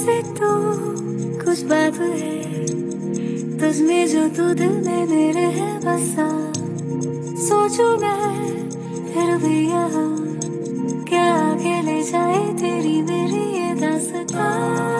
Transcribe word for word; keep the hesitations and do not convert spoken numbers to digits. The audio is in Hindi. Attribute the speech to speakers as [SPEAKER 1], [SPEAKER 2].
[SPEAKER 1] से तो कुछ बात है तुझमें जो तू दिल में मेरे है बसा। सोचूं मैं फिर भी यहाँ क्या आगे ले जाए तेरी मेरी ये दास्तां।